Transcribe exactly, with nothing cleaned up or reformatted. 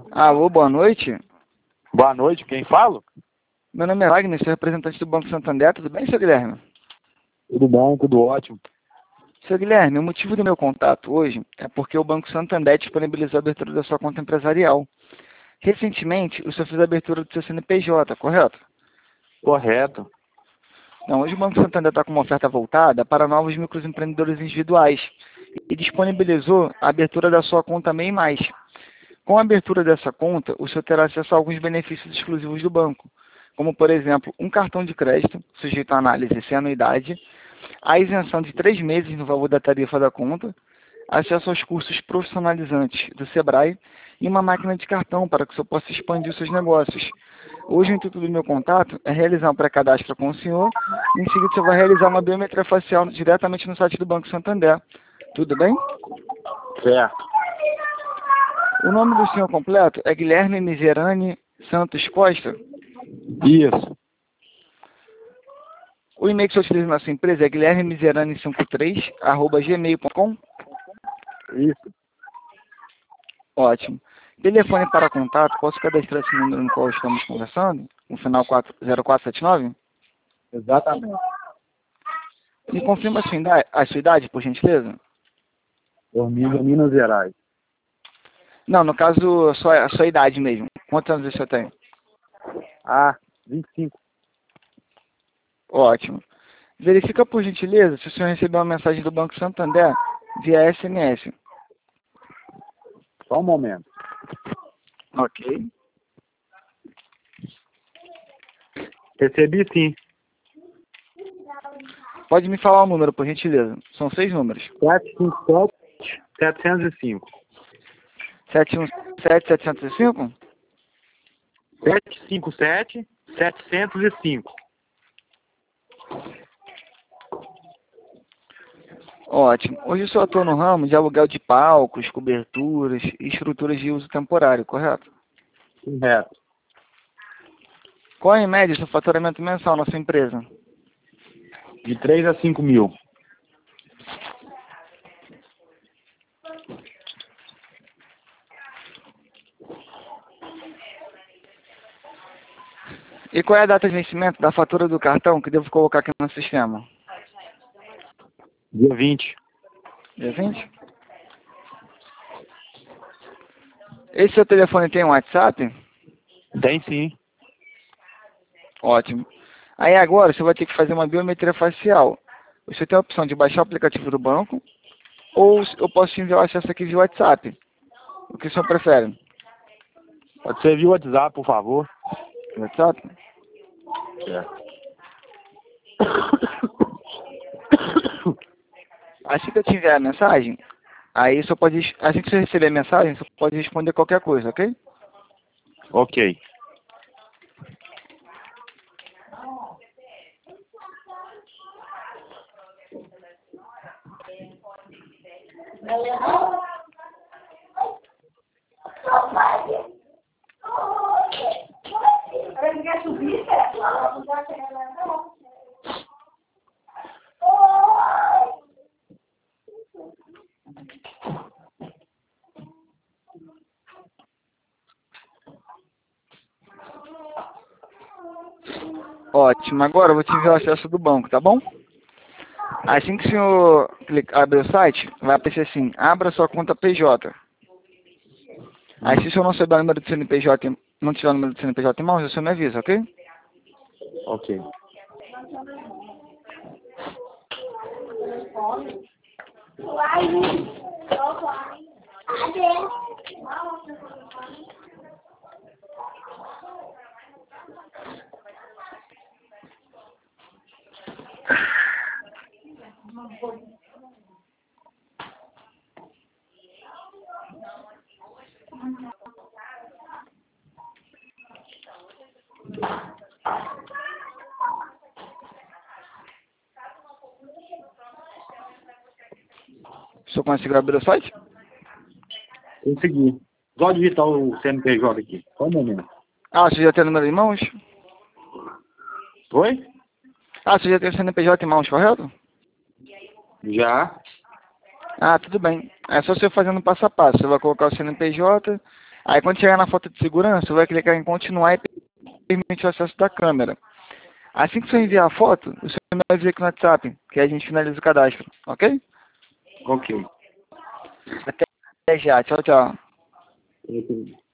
Alô, boa noite. Boa noite, quem fala? Meu nome é Wagner, sou representante do Banco Santander. Tudo bem, seu Guilherme? Tudo bom, tudo ótimo. Seu Guilherme, o motivo do meu contato hoje é porque o Banco Santander disponibilizou a abertura da sua conta empresarial. Recentemente, o senhor fez a abertura do seu C N P J, correto? Correto. Não, hoje o Banco Santander está com uma oferta voltada para novos microempreendedores individuais e disponibilizou a abertura da sua conta MEI Mais. Com a abertura dessa conta, o senhor terá acesso a alguns benefícios exclusivos do banco, como, por exemplo, um cartão de crédito, sujeito a análise sem anuidade, a isenção de três meses no valor da tarifa da conta, acesso aos cursos profissionalizantes do Sebrae e uma máquina de cartão para que o senhor possa expandir os seus negócios. Hoje o intuito do meu contato é realizar um pré-cadastro com o senhor e em seguida o senhor vai realizar uma biometria facial diretamente no site do Banco Santander. Tudo bem? Certo. O nome do senhor completo é Guilherme Miserani Santos Costa? Isso. O e-mail que o senhor utiliza na sua empresa é guilherme miserani cinquenta e três arroba gmail ponto com? Isso. Ótimo. Telefone para contato, posso cadastrar esse número no qual estamos conversando? No final zero quatro sete nove? Exatamente. Me confirma a sua idade, a sua idade, por gentileza? Formiga, Minas Gerais. Não, no caso, só a sua idade mesmo. Quantos anos o senhor tem? Ah, vinte e cinco. Ótimo. Verifica, por gentileza, se o senhor recebeu uma mensagem do Banco Santander via S M S. Só um momento. Ok. Recebi sim. Pode me falar o número, por gentileza. São seis números. sete cinco sete, setecentos e cinco. sete um sete, setecentos e cinco? sete cinco sete, setecentos e cinco. Ótimo. Hoje eu só estou no ramo de aluguel de palcos, coberturas e estruturas de uso temporário, correto? Correto. Qual é, em média, o seu faturamento mensal na sua empresa? De três a cinco mil. E qual é a data de vencimento da fatura do cartão que devo colocar aqui no sistema? Dia vinte. Dia vinte? Esse seu telefone tem um WhatsApp? Tem sim. Ótimo. Aí agora você vai ter que fazer uma biometria facial. Você tem a opção de baixar o aplicativo do banco ou eu posso te enviar o acesso aqui via WhatsApp. O que o senhor prefere? Pode ser via WhatsApp, por favor. WhatsApp? Certo. Assim que eu te enviar a mensagem, aí só pode, assim que você receber a mensagem, você pode responder qualquer coisa, ok? Ok. Ótimo. Agora eu vou te enviar o acesso do banco, tá bom? Assim que o senhor clicar, abrir o site, vai aparecer assim, abra sua conta P J. Aí se o senhor não souber o número do C N P J, em- não tiver o número do C N P J em mãos, o senhor me avisa, ok? Ok. O senhor conseguiu abrir o site? Consegui. Só digitar o C N P J aqui. Só um momento. Ah, você já tem o número em mãos? Oi? Ah, você já tem o C N P J em mãos, correto? Já. Ah, tudo bem. É só você fazendo passo a passo. Você vai colocar o C N P J, Aí quando chegar na foto de segurança, você vai clicar em continuar e permite o acesso da câmera. Assim que você enviar a foto, o senhor me avisa aqui no WhatsApp, que a gente finaliza o cadastro, ok? Ok. Até já, tchau, tchau. Ok.